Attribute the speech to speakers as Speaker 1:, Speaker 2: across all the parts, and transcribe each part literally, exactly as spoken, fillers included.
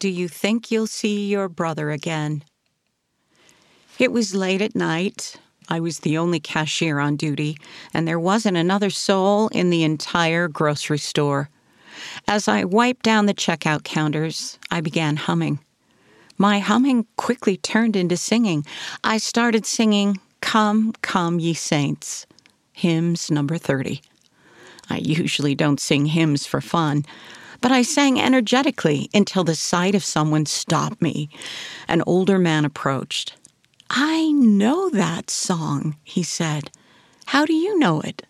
Speaker 1: Do you think you'll see your brother again? It was late at night. I was the only cashier on duty, and there wasn't another soul in the entire grocery store. As I wiped down the checkout counters, I began humming. My humming quickly turned into singing. I started singing, "Come, Come, Ye Saints," hymns number thirty. I usually don't sing hymns for fun, but I sang energetically until the sight of someone stopped me. An older man approached. "I know that song," he said. "How do you know it?"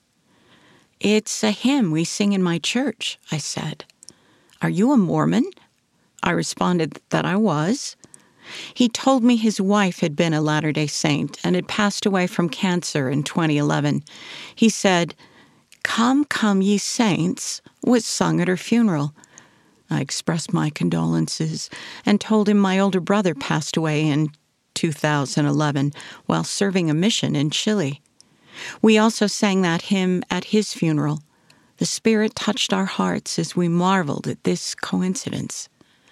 Speaker 1: "It's a hymn we sing in my church," I said. "Are you a Mormon?" I responded that I was. He told me his wife had been a Latter-day Saint and had passed away from cancer in twenty eleven. He said, "Come, Come, Ye Saints" was sung at her funeral. I expressed my condolences and told him my older brother passed away in two thousand eleven while serving a mission in Chile. We also sang that hymn at his funeral. The Spirit touched our hearts as we marveled at this coincidence.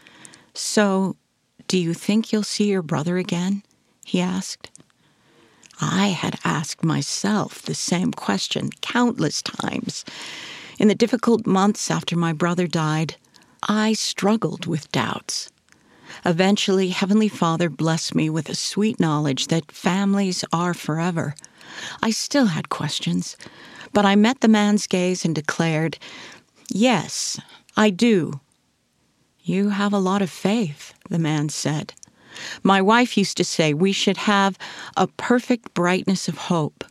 Speaker 1: "So, do you think you'll see your brother again?" he asked. I had asked myself the same question countless times. In the difficult months after my brother died, I struggled with doubts. Eventually, Heavenly Father blessed me with a sweet knowledge that families are forever. I still had questions, but I met the man's gaze and declared, "Yes, I do." "You have a lot of faith," the man said. "My wife used to say we should have a perfect brightness of hope."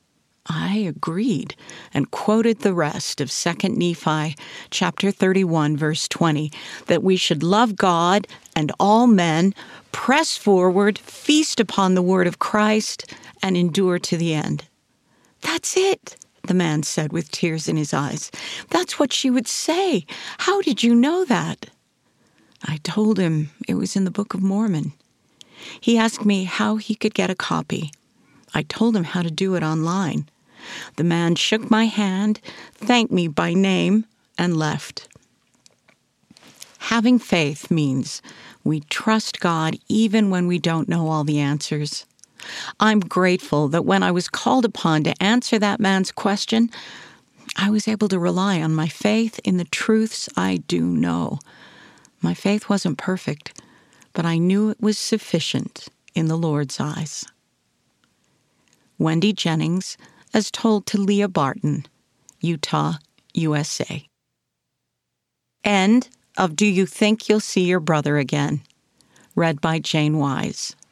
Speaker 1: I agreed and quoted the rest of Second Nephi chapter thirty-one, verse twenty, that we should love God and all men, press forward, feast upon the word of Christ, and endure to the end. "That's it," the man said with tears in his eyes. "That's what she would say. How did you know that?" I told him it was in the Book of Mormon. He asked me how he could get a copy. I told him how to do it online. The man shook my hand, thanked me by name, and left. Having faith means we trust God even when we don't know all the answers. I'm grateful that when I was called upon to answer that man's question, I was able to rely on my faith in the truths I do know. My faith wasn't perfect, but I knew it was sufficient in the Lord's eyes. Wendy Jennings, as told to Leah Barton, Utah, U S A. End of Do You Think You'll See Your Brother Again? Read by Jane Wise.